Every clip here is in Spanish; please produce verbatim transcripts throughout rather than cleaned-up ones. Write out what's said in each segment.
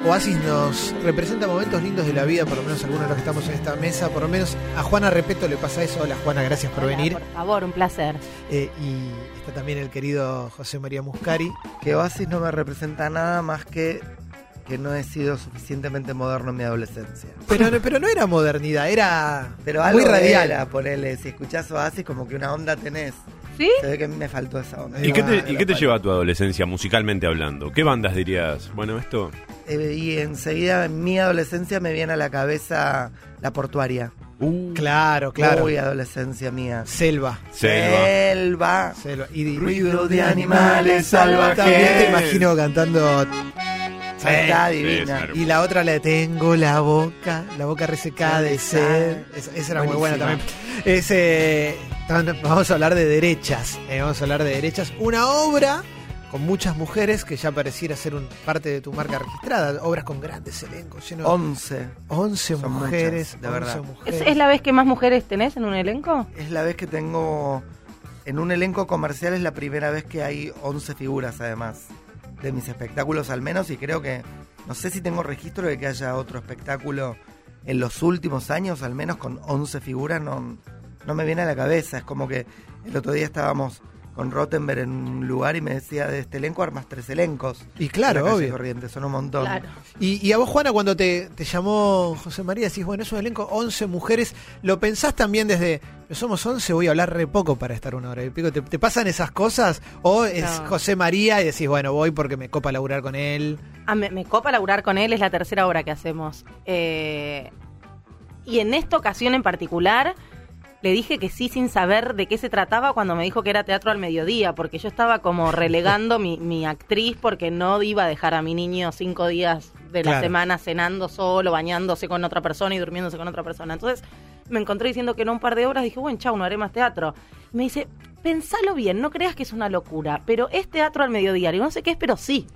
Oasis nos representa momentos lindos de la vida, por lo menos algunos de los que estamos en esta mesa. Por lo menos a Juana Repeto le pasa eso. Hola Juana, gracias por Hola, venir. Por favor, un placer. Eh, y está también el querido José María Muscari. Que Oasis no me representa nada más que que no he sido suficientemente moderno en mi adolescencia. Pero, pero no era modernidad, era pero algo muy radial. Era, ponele, si escuchás Oasis como que una onda tenés. ¿Sí? Se ve que me faltó esa onda. ¿Y qué te, ¿y qué te lleva a tu adolescencia musicalmente hablando? ¿Qué bandas dirías? Bueno, esto... Eh, y enseguida en mi adolescencia me viene a la cabeza La Portuaria. Uh, Claro, claro. Muy adolescencia mía. Selva. Selva. Selva. Selva. Y Ruido de animales salvajes. También te imagino cantando. Está Sí, divina. claro. Y la otra la tengo la boca, la boca resecada de sed. Esa, esa era muy buena Buenísima. también. Ese, vamos a hablar de derechas. eh, vamos a hablar de derechas. Una obra con muchas mujeres que ya pareciera ser un, parte de tu marca registrada. Obras con grandes elencos. Lleno, Once. once Son mujeres. muchas, de verdad. once ¿Es, mujeres. es la vez que más mujeres tenés en un elenco? Es la vez que tengo en un elenco comercial, es la primera vez que hay once figuras además de mis espectáculos al menos, y creo que no sé si tengo registro de que haya otro espectáculo en los últimos años al menos con once figuras. No, no me viene a la cabeza. Es como que el otro día estábamos con Rottenberg en un lugar y me decía, de este elenco armas tres elencos. Y claro, En la calle obvio. Corrientes, son un montón. Claro. Y, y a vos, Juana, cuando te, te llamó José María, decís, bueno, es un elenco, once mujeres. ¿Lo pensás también desde, somos once, voy a hablar re poco para estar una hora y pico? ¿Te, te pasan esas cosas? ¿O es No. José María y decís, bueno, voy porque me copa laburar con él? Ah, me, me copa laburar con él, es la tercera obra que hacemos. Eh, y en esta ocasión en particular, le dije que sí sin saber de qué se trataba cuando me dijo que era teatro al mediodía, porque yo estaba como relegando mi, mi actriz porque no iba a dejar a mi niño cinco días de la Claro. semana cenando solo, bañándose con otra persona y durmiéndose con otra persona. Entonces me encontré diciendo que no un par de horas, dije, bueno, chau, no haré más teatro. Y me dice, pensalo bien, no creas que es una locura, pero es teatro al mediodía. Y no sé qué es, pero sí.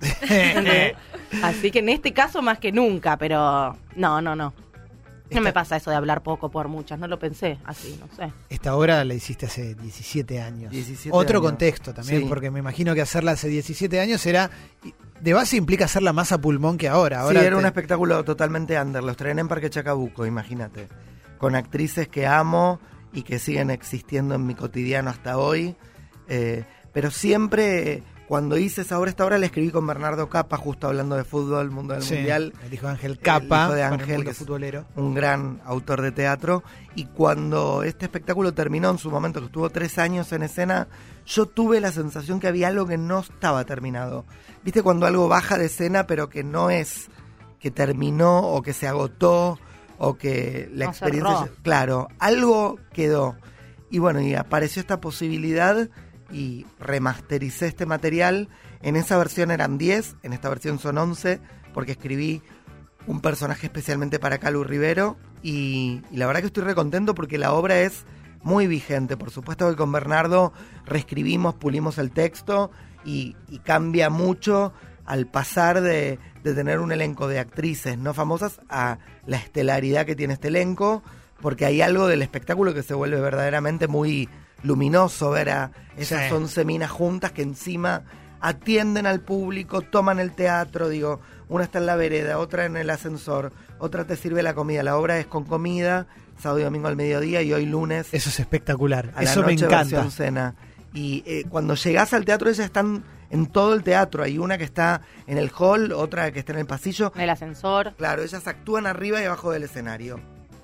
Así que en este caso más que nunca, pero no, no, no. No Esta- me pasa eso de hablar poco por muchas, no lo pensé así, no sé. Esta obra la hiciste hace diecisiete años. diecisiete Otro años. contexto también, Sí. porque me imagino que hacerla hace diecisiete años era... De base implica hacerla más a pulmón que ahora. Sí, ahora era te- un espectáculo totalmente under. Los estrené en Parque Chacabuco, imagínate. Con actrices que amo y que siguen existiendo en mi cotidiano hasta hoy. Eh, pero siempre, cuando hice esa obra, esta obra la escribí con Bernardo Capa, justo hablando de fútbol, mundo del Sí, mundial. el hijo de Ángel Capa, El hijo de con el Ángel, mundo que es futbolero. un gran autor de teatro. Y cuando este espectáculo terminó en su momento, que estuvo tres años en escena, yo tuve la sensación que había algo que no estaba terminado. ¿Viste cuando algo baja de escena pero que no es que terminó o que se agotó o que la No experiencia... cerró. Claro, algo quedó. Y bueno, y apareció esta posibilidad y remastericé este material. En esa versión eran diez, en esta versión son once, porque escribí un personaje especialmente para Calu Rivero y, y la verdad que estoy recontento porque la obra es muy vigente. Por supuesto que con Bernardo reescribimos, pulimos el texto y, y cambia mucho al pasar de, de tener un elenco de actrices no famosas a la estelaridad que tiene este elenco, porque hay algo del espectáculo que se vuelve verdaderamente muy luminoso, ver a esas Sí. once minas juntas que encima atienden al público, toman el teatro, digo, una está en la vereda, otra en el ascensor, otra te sirve la comida. La obra es con comida, sábado y domingo al mediodía y hoy lunes Eso es espectacular. a la Eso me noche encanta. versión cena. Y eh, cuando llegás al teatro, ellas están en todo el teatro. Hay una que está en el hall, otra que está en el pasillo. En el ascensor. Claro, ellas actúan arriba y abajo del escenario.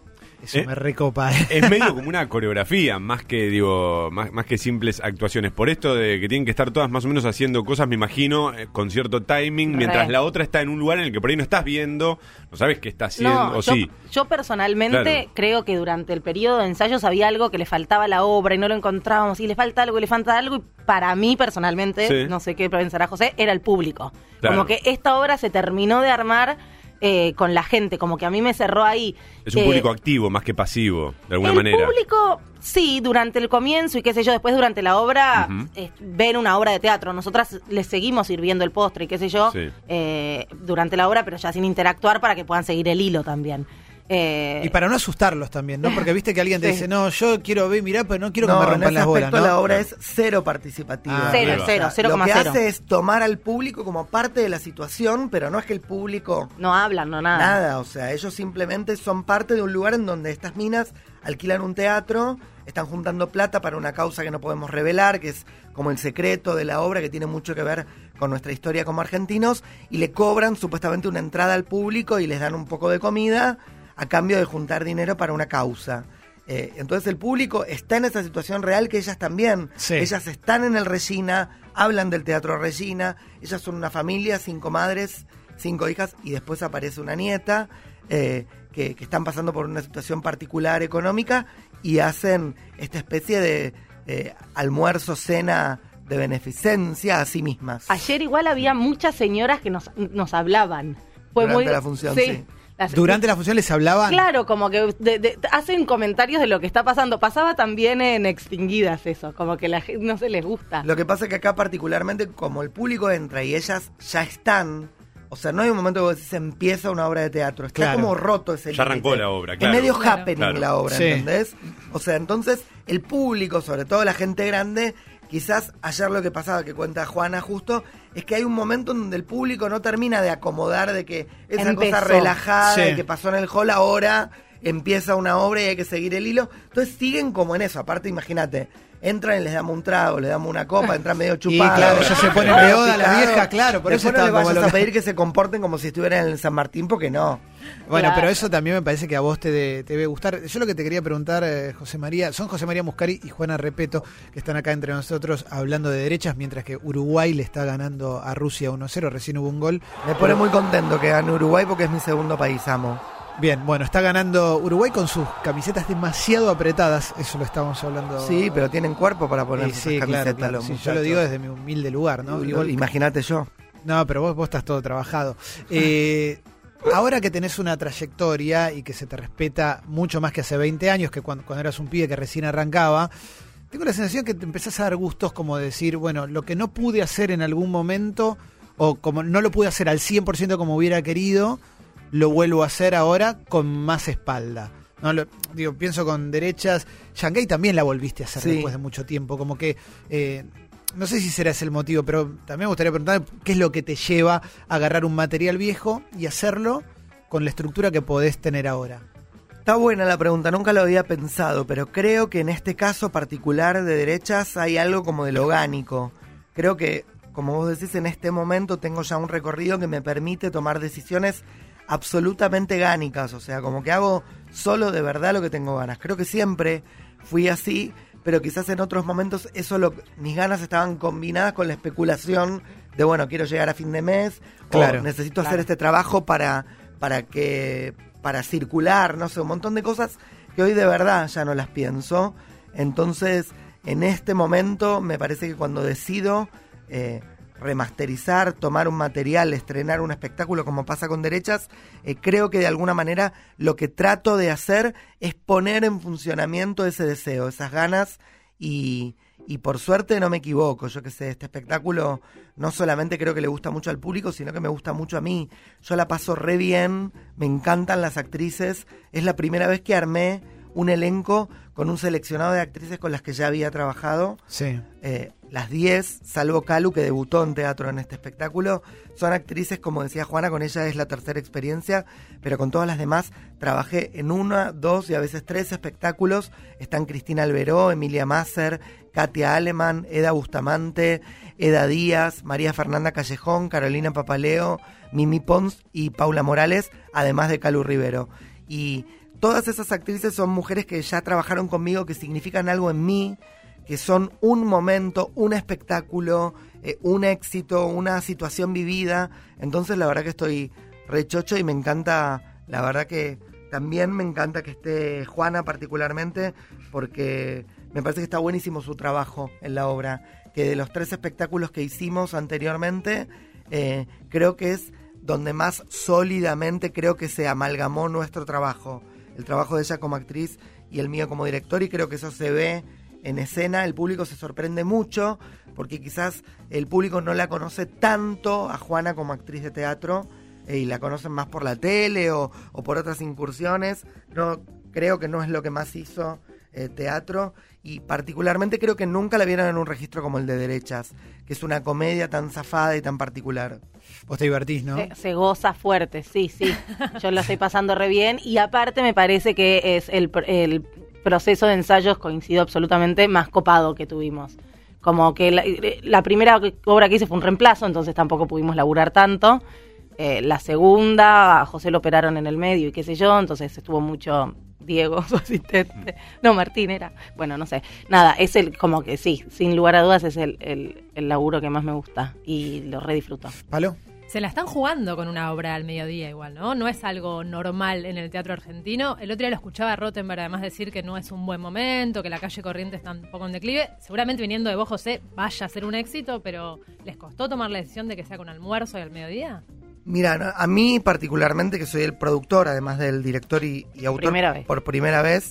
Eso Eh, me recopa. Es medio como una coreografía, más que digo, más, más que simples actuaciones. Por esto de que tienen que estar todas más o menos haciendo cosas, me imagino, eh, con cierto timing, Re. mientras la otra está en un lugar en el que por ahí no estás viendo, no sabes qué está haciendo, No, o yo, sí. yo personalmente Claro. creo que durante el periodo de ensayos había algo que le faltaba a la obra y no lo encontrábamos, y le falta algo, y le falta algo, y para mí personalmente, Sí. no sé qué pensará José, era el público. Claro. Como que esta obra se terminó de armar eh, con la gente, como que a mí me cerró ahí. Es un Eh, público activo más que pasivo, de alguna el manera. público, sí, durante el comienzo y qué sé yo, después durante la obra, Ujú. eh, ven una obra de teatro. Nosotras les seguimos sirviendo el postre y qué sé yo, Sí. eh, durante la obra, pero ya sin interactuar para que puedan seguir el hilo también. Eh, Y para no asustarlos también, ¿no? Porque viste que alguien te Sí. dice, no, yo quiero ver, mirá, pero no quiero No, que me en rompan ese las bolas, aspecto ¿no? la obra es cero participativa. Ah, Cero, Ahí va. cero, cero Lo coma que cero. hace es tomar al público como parte de la situación, pero no es que el público No hablan, no nada. nada, o sea, ellos simplemente son parte de un lugar en donde estas minas alquilan un teatro, están juntando plata para una causa que no podemos revelar, que es como el secreto de la obra, que tiene mucho que ver con nuestra historia como argentinos, y le cobran supuestamente una entrada al público y les dan un poco de comida a cambio de juntar dinero para una causa. Eh, entonces el público está en esa situación real que ellas también. Sí. Ellas están en el Regina, hablan del Teatro Regina, ellas son una familia, cinco madres, cinco hijas, y después aparece una nieta, eh, que, que están pasando por una situación particular económica y hacen esta especie de eh, almuerzo, cena de beneficencia a sí mismas. Ayer igual había muchas señoras que nos, nos hablaban. Fue Durante muy, la función, sí. Las- Durante la función les hablaban. Claro, como que de- de- hacen comentarios de lo que está pasando. Pasaba también en Extinguidas eso, como que la gente no se les gusta. Lo que pasa es que acá particularmente, como el público entra y ellas ya están, o sea, no hay un momento que vos decís empieza una obra de teatro, está Claro. como roto ese Ya arrancó límite. la obra, claro. Es medio Claro. happening Claro. la obra, Sí. ¿entendés? O sea, entonces el público, sobre todo la gente grande, quizás ayer lo que pasaba, que cuenta Juana justo, es que hay un momento en donde el público no termina de acomodar, de que esa Empezó. cosa relajada Sí. de que pasó en el hall ahora empieza una obra y hay que seguir el hilo. Entonces siguen como en eso. Aparte, imagínate, entran y les damos un trago, les damos una copa, entran medio chupados. claro, ya se pone peoda la vieja, claro, por eso Después no está le como vayas lo a que- pedir que se comporten como si estuvieran en San Martín, porque no. Bueno, Claro. pero eso también me parece que a vos te, de- te debe gustar. Yo lo que te quería preguntar, eh, José María, son José María Muscari y Juana Repeto, que están acá entre nosotros hablando de derechas, mientras que Uruguay le está ganando a Rusia uno cero, recién hubo un gol. Me pone muy contento que gane Uruguay porque es mi segundo país, amo. Bien, bueno, está ganando Uruguay con sus camisetas demasiado apretadas, eso lo estábamos hablando. Sí, pero tienen cuerpo para Eh, poner sí, esas claro, camisetas claro. los Sí, yo muchachos. lo digo desde mi humilde lugar, ¿no? Igual- Imagínate yo. No, pero vos, vos estás todo trabajado. Eh, ahora que tenés una trayectoria y que se te respeta mucho más que hace veinte años, que cuando, cuando eras un pibe que recién arrancaba, tengo la sensación que te empezás a dar gustos como decir, bueno, lo que no pude hacer en algún momento, o como no lo pude hacer al cien por ciento como hubiera querido, lo vuelvo a hacer ahora con más espalda. No, lo- digo, pienso con derechas. Shanghái también la volviste a hacer Sí. después de mucho tiempo, como que... eh, no sé si será ese el motivo, pero también me gustaría preguntar qué es lo que te lleva a agarrar un material viejo y hacerlo con la estructura que podés tener ahora. Está buena la pregunta, nunca lo había pensado, pero creo que en este caso particular de derechas hay algo como del orgánico. Creo que, como vos decís, en este momento tengo ya un recorrido que me permite tomar decisiones absolutamente gánicas, o sea, como que hago solo de verdad lo que tengo ganas. Creo que siempre fui así, pero quizás en otros momentos eso lo, mis ganas estaban combinadas con la especulación de, bueno, quiero llegar a fin de mes, Claro, o necesito claro. hacer este trabajo para, para que para circular, no sé, un montón de cosas que hoy de verdad ya no las pienso. Entonces, en este momento me parece que cuando decido eh, remasterizar, tomar un material, estrenar un espectáculo como pasa con derechas, eh, creo que de alguna manera lo que trato de hacer es poner en funcionamiento ese deseo, esas ganas y, y por suerte no me equivoco. Yo que sé, este espectáculo no solamente creo que le gusta mucho al público, sino que me gusta mucho a mí. Yo la paso re bien, me encantan las actrices, es la primera vez que armé un elenco con un seleccionado de actrices con las que ya había trabajado. Sí. Eh, las diez, salvo Calu, que debutó en teatro en este espectáculo, son actrices, como decía Juana, con ella es la tercera experiencia, pero con todas las demás trabajé en una, dos y a veces tres espectáculos. Están Cristina Alberó, Emilia Masser, Katia Aleman, Eda Bustamante, Eda Díaz, María Fernanda Callejón, Carolina Papaleo, Mimi Pons y Paula Morales, además de Calu Rivero. Y todas esas actrices son mujeres que ya trabajaron conmigo, que significan algo en mí, que son un momento, un espectáculo, eh, un éxito, una situación vivida. Entonces la verdad que estoy rechocho y me encanta, la verdad que también me encanta que esté Juana particularmente, porque me parece que está buenísimo su trabajo en la obra, que de los tres espectáculos que hicimos anteriormente, eh, creo que es donde más sólidamente creo que se amalgamó nuestro trabajo, el trabajo de ella como actriz y el mío como director, y creo que eso se ve en escena. El público se sorprende mucho porque quizás el público no la conoce tanto a Juana como actriz de teatro, eh, y la conocen más por la tele o, o por otras incursiones. No, creo que no es lo que más hizo eh, teatro, y particularmente creo que nunca la vieron en un registro como el de Derechas, que es una comedia tan zafada y tan particular. Vos te divertís, ¿no? Se, se goza fuerte, sí, sí. Yo lo estoy pasando re bien, y aparte me parece que es el, el proceso de ensayos, coincido absolutamente, más copado que tuvimos. Como que la, la primera obra que hice fue un reemplazo, entonces tampoco pudimos laburar tanto. Eh, la segunda, a José lo operaron en el medio y qué sé yo, entonces estuvo mucho Diego, su asistente. No, Martín era. Bueno, no sé. Nada, es el, como que sí, sin lugar a dudas es el, el, el laburo que más me gusta y lo re disfruto. ¿Palo? Se la están jugando con una obra al mediodía igual, ¿no? No es algo normal en el teatro argentino. El otro día lo escuchaba a Rottenberg además decir que no es un buen momento, que la calle Corrientes está un poco en declive. Seguramente viniendo de vos, José, vaya a ser un éxito, pero ¿les costó tomar la decisión de que sea con almuerzo y al mediodía? Mira, a mí particularmente, que soy el productor, además del director y, y autor, Primera vez. por primera vez,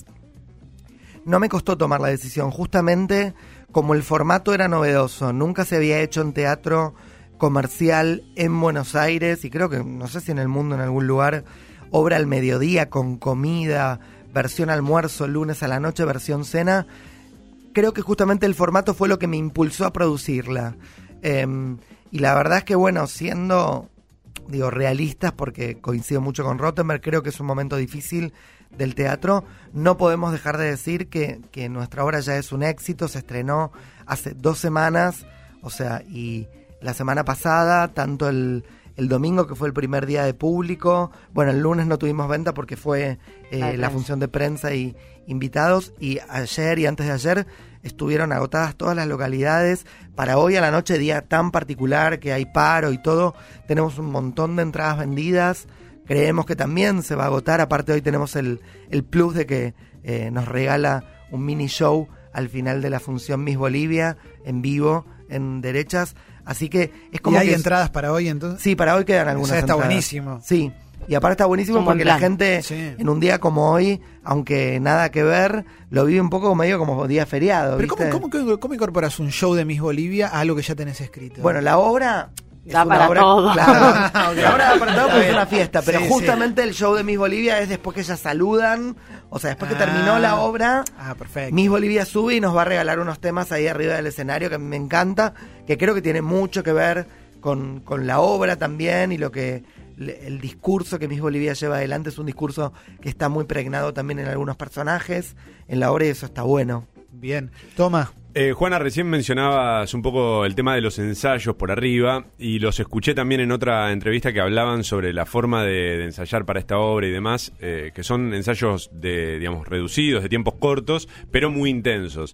no me costó tomar la decisión, justamente como el formato era novedoso, nunca se había hecho en teatro comercial en Buenos Aires, y creo que, no sé si en el mundo, en algún lugar, obra al mediodía, con comida, versión almuerzo, lunes a la noche, versión cena. Creo que justamente el formato fue lo que me impulsó a producirla. Eh, y la verdad es que, bueno, siendo... digo, realistas, porque coincido mucho con Rottenberg, creo que es un momento difícil del teatro, no podemos dejar de decir que, que nuestra obra ya es un éxito, se estrenó hace dos semanas, o sea, y la semana pasada, tanto el, el domingo, que fue el primer día de público, bueno, el lunes no tuvimos venta porque fue eh, la función de prensa y invitados, y ayer y antes de ayer estuvieron agotadas todas las localidades. Para hoy a la noche, día tan particular que hay paro y todo, tenemos un montón de entradas vendidas. Creemos que también se va a agotar. Aparte, hoy tenemos el, el plus de que eh, nos regala un mini show al final de la función Miss Bolivia en vivo, en Derechas. Así que es como ¿Y hay que entradas para hoy entonces? Sí, para hoy quedan algunas O sea, está entradas. buenísimo. Sí. Y aparte está buenísimo porque la gente, sí, en un día como hoy, aunque nada que ver, lo vive un poco medio como día feriado. Pero ¿viste? ¿cómo, cómo, ¿cómo incorporas un show de Miss Bolivia a algo que ya tenés escrito? Bueno, la obra... es Da una para obra, todo. Claro, la obra da para todo porque es una fiesta, pero Sí, justamente el show de Miss Bolivia es después que ellas saludan, o sea, después que Ah. terminó la obra, Ah, perfecto. Miss Bolivia sube y nos va a regalar unos temas ahí arriba del escenario que a mí me encanta, que creo que tiene mucho que ver con, con la obra también, y lo que el discurso que Miss Bolivia lleva adelante es un discurso que está muy pregnado también en algunos personajes en la obra, y eso está bueno. Bien. Toma. Eh, Juana, recién mencionabas un poco el tema de los ensayos por arriba, y los escuché también en otra entrevista que hablaban sobre la forma de, de ensayar para esta obra y demás, eh, que son ensayos de, digamos, reducidos, de tiempos cortos, pero muy intensos.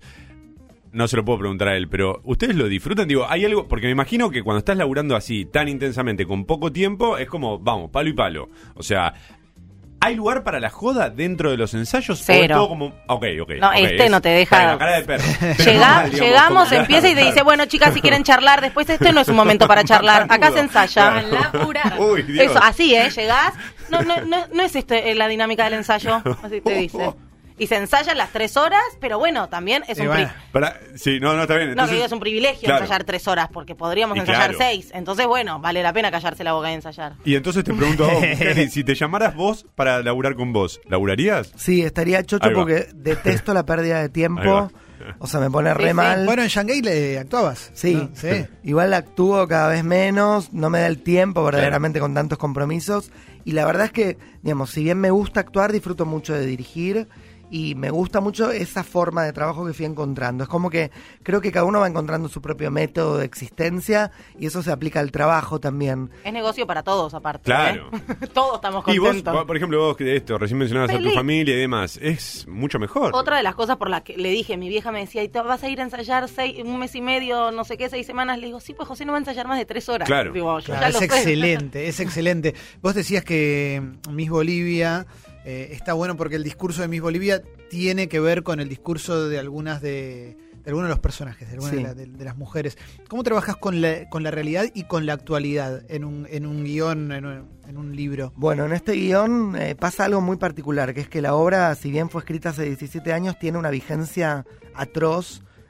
No se lo puedo preguntar a él, pero ¿ustedes lo disfrutan? Digo, hay algo, porque me imagino que cuando estás laburando así, tan intensamente, con poco tiempo, es como, vamos, palo y palo. O sea, ¿hay lugar para la joda dentro de los ensayos? Cero. ¿O es todo como, ok, ok. No, ok, este es- no te deja- Bueno, cara de perro. Pero Llega- normal, digamos, llegamos, como- empieza y te dice, bueno, chicas, si quieren charlar, después este no es un momento para charlar. Acá se ensaya. A laburar. Uy, Dios. Eso, así, ¿eh? Llegás. No, no, no, no es este eh, la dinámica del ensayo, así te dice. Y se ensayan las tres horas, pero bueno, también es Y un bueno. pri- Para- sí, no, no, está bien. No, Entonces, que digo, es un privilegio claro. ensayar tres horas, porque podríamos Y ensayar claro. seis. Entonces, bueno, vale la pena callarse la boca y ensayar. Y entonces te pregunto, a vos, Cari, si te llamaras vos para laburar con vos, ¿laburarías? Sí, estaría chocho Ahí va. porque detesto la pérdida de Ahí tiempo, va. o sea, me pone Sí, re sí. mal. Bueno, en Shanghái le actuabas. Sí. ¿no? Sí. Igual actúo cada vez menos, no me da el tiempo verdaderamente con tantos compromisos, y la verdad es que, digamos, si bien me gusta actuar, disfruto mucho de dirigir, y me gusta mucho esa forma de trabajo que fui encontrando. Es como que creo que cada uno va encontrando su propio método de existencia, y eso se aplica al trabajo también. Es negocio para todos, aparte. Claro. ¿eh? Todos estamos Y vos, contentos. por ejemplo, vos que esto, recién mencionabas a tu Feliz. familia y demás, es mucho mejor. Otra de las cosas por las que le dije, mi vieja me decía, ¿y te vas a ir a ensayar seis, un mes y medio, no sé qué, seis semanas? Le digo, sí, pues José no va a ensayar más de tres horas. Claro. Digo, yo Claro, ya es lo sé. excelente, es excelente. Vos decías que Miss Bolivia eh, está bueno porque el discurso de Miss Bolivia tiene que ver con el discurso de algunas de, de algunos de los personajes, de algunas Sí. de, la- de- de las mujeres. ¿Cómo trabajas con la, con la realidad y con la actualidad en un, en un guión, en un, en un libro? Bueno, en este guión eh, pasa algo muy particular, que es que la obra, si bien fue escrita hace diecisiete años, tiene una vigencia atroz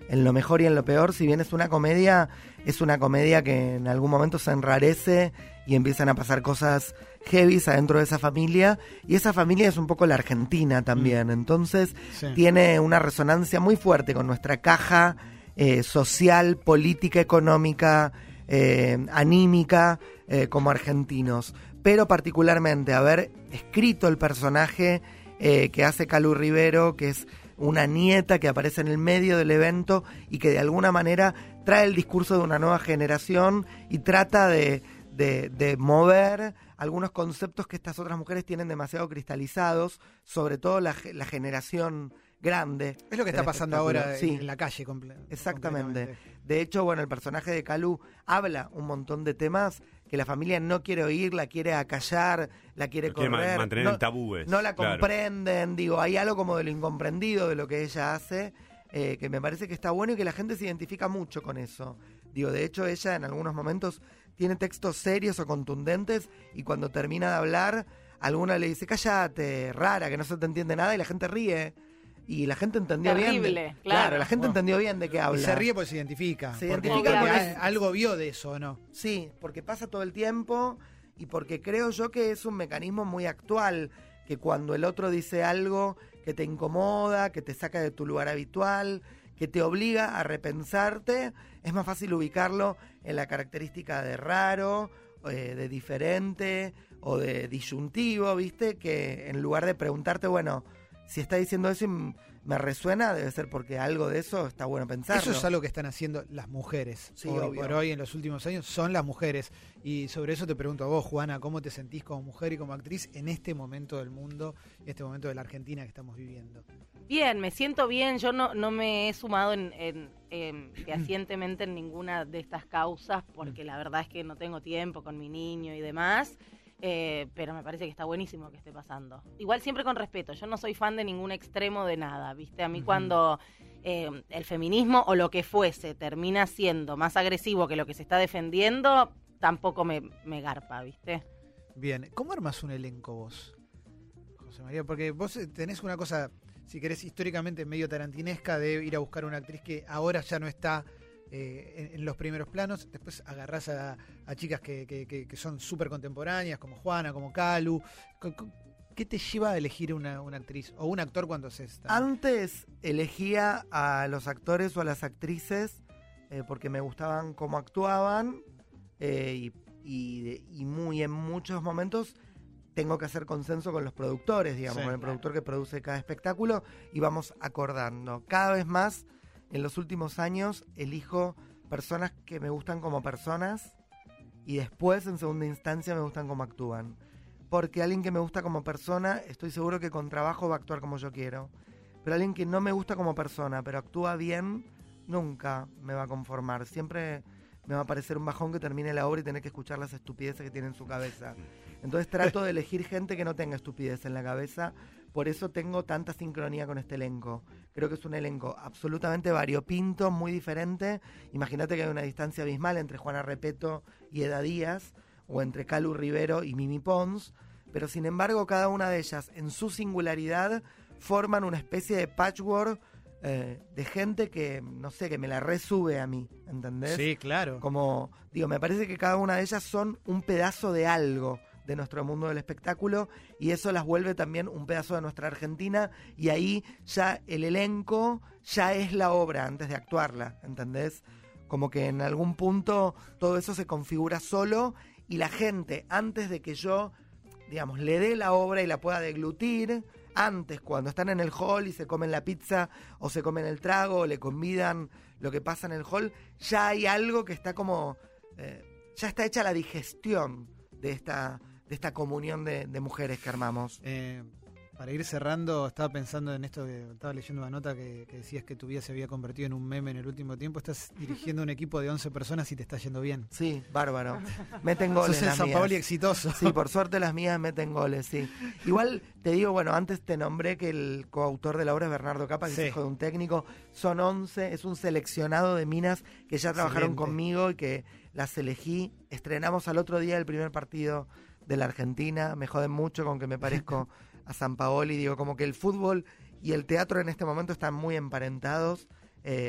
en lo mejor y en lo peor. Si bien es una comedia, es una comedia que en algún momento se enrarece y empiezan a pasar cosas heavies adentro de esa familia, y esa familia es un poco la Argentina también, entonces Sí. tiene una resonancia muy fuerte con nuestra caja eh, social, política, económica, eh, anímica, eh, como argentinos. Pero particularmente haber escrito el personaje eh, que hace Calu Rivero, que es una nieta que aparece en el medio del evento y que de alguna manera trae el discurso de una nueva generación y trata de, de, de mover algunos conceptos que estas otras mujeres tienen demasiado cristalizados, sobre todo la, la generación grande. Es lo que está del pasando espectáculo. ahora Sí. en la calle. Comple- Exactamente. completamente. De hecho, bueno, el personaje de Calu habla un montón de temas que la familia no quiere oír, la quiere acallar, la quiere Lo quiere correr. ma- mantener no, en tabúes, No la claro. comprenden, digo, hay algo como de lo incomprendido de lo que ella hace, eh, que me parece que está bueno y que la gente se identifica mucho con eso. Digo, de hecho, ella en algunos momentos tiene textos serios o contundentes y cuando termina de hablar, alguna le dice, cállate, rara, que no se te entiende nada, y la gente ríe. Y la gente entendió bien. Terrible, de- claro. la gente Wow. entendió bien de qué habla. Y se ríe porque se identifica. Se porque identifica porque porque- a- algo vio de eso, ¿o no? Sí, porque pasa todo el tiempo y porque creo yo que es un mecanismo muy actual, que cuando el otro dice algo que te incomoda, que te saca de tu lugar habitual, que te obliga a repensarte, es más fácil ubicarlo en la característica de raro, eh, de diferente o de disyuntivo, ¿viste? Que en lugar de preguntarte, bueno, si está diciendo eso y m- me resuena, debe ser porque algo de eso está bueno pensarlo. Eso es algo que están haciendo las mujeres. Sí, hoy obvio. por hoy, en los últimos años, son las mujeres. Y sobre eso te pregunto a vos, Juana, ¿cómo te sentís como mujer y como actriz en este momento del mundo, en este momento de la Argentina que estamos viviendo? Bien, me siento bien. Yo no, no me he sumado en, en, en- fehacientemente en ninguna de estas causas porque la verdad es que no tengo tiempo con mi niño y demás. Eh, pero me parece que está buenísimo que esté pasando. Igual siempre con respeto. Yo no soy fan de ningún extremo de nada, ¿viste? A mí Ujú. cuando eh, el feminismo o lo que fuese termina siendo más agresivo que lo que se está defendiendo, tampoco me, me garpa, ¿viste? Bien, ¿cómo armas un elenco vos, José María? Porque vos eh, tenés una cosa, si querés, históricamente medio tarantinesca de ir a buscar una actriz que ahora ya no está eh, en, en los primeros planos. Después agarrás a, a chicas que, que, que, que son súper contemporáneas, como Juana, como Calu. Co- co- ¿Qué te lleva a elegir una, una actriz o un actor cuando se está? Antes elegía a los actores o a las actrices eh, porque me gustaban cómo actuaban eh, y, y, y muy en muchos momentos tengo que hacer consenso con los productores, digamos, Sí, con el claro. productor que produce cada espectáculo y vamos acordando. Cada vez más, en los últimos años, elijo personas que me gustan como personas y después, en segunda instancia, me gustan como actúan. Porque alguien que me gusta como persona, estoy seguro que con trabajo va a actuar como yo quiero. Pero alguien que no me gusta como persona, pero actúa bien, nunca me va a conformar. Siempre me va a parecer un bajón que termine la obra y tener que escuchar las estupideces que tiene en su cabeza. Entonces trato de elegir gente que no tenga estupidez en la cabeza. Por eso tengo tanta sincronía con este elenco. Creo que es un elenco absolutamente variopinto, muy diferente. Imagínate que hay una distancia abismal entre Juana Repeto y Eda Díaz, o entre Calu Rivero y Mimi Pons, pero sin embargo cada una de ellas en su singularidad forman una especie de patchwork eh, de gente que, no sé, que me la resube a mí, ¿entendés? Sí, claro. Como, digo, me parece que cada una de ellas son un pedazo de algo de nuestro mundo del espectáculo y eso las vuelve también un pedazo de nuestra Argentina y ahí ya el elenco ya es la obra antes de actuarla, ¿entendés? Como que en algún punto todo eso se configura solo y la gente, antes de que yo, digamos, le dé la obra y la pueda deglutir, antes, cuando están en el hall y se comen la pizza o se comen el trago o le convidan lo que pasa en el hall, ya hay algo que está como, eh, ya está hecha la digestión de esta, de esta comunión de, de mujeres que armamos. Eh, para ir cerrando, estaba pensando en esto que estaba leyendo una nota que, que decías que tu vida se había convertido en un meme en el último tiempo. Estás dirigiendo un equipo de once personas y te está yendo bien. Sí, bárbaro. Meten goles Sos el las San mías. Paoli exitoso. Sí, por suerte las mías meten goles, sí. Igual te digo, bueno, antes te nombré que el coautor de la obra es Bernardo Capa, que Sí. es hijo de un técnico. Son once, es un seleccionado de minas que ya trabajaron Excelente. conmigo y que las elegí. Estrenamos al otro día el primer partido de la Argentina. Me joden mucho con que me parezco a San Paoli. Digo, como que el fútbol y el teatro en este momento están muy emparentados. Eh,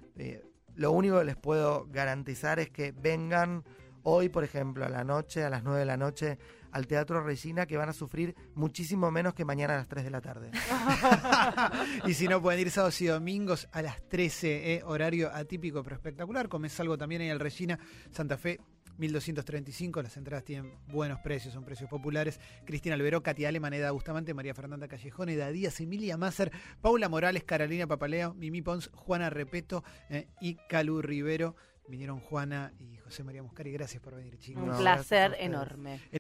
Eh, lo único que les puedo garantizar es que vengan hoy, por ejemplo, a la noche, a las nueve de la noche, al Teatro Regina, que van a sufrir muchísimo menos que mañana a las tres de la tarde. Y si no, pueden ir sábados y domingos a las trece, eh, horario atípico pero espectacular. Comes algo también ahí al Regina, Santa Fe, mil doscientos treinta y cinco. Las entradas tienen buenos precios, son precios populares. Cristina Alberó, Katia Aleman, Eda Bustamante, María Fernanda Callejón, Eda Díaz, Emilia Masser, Paula Morales, Carolina Papaleo, Mimi Pons, Juana Repeto eh, y Calú Rivero. Vinieron Juana y José María Muscari. Gracias por venir, chicos. Un No, placer gracias a ustedes. enorme.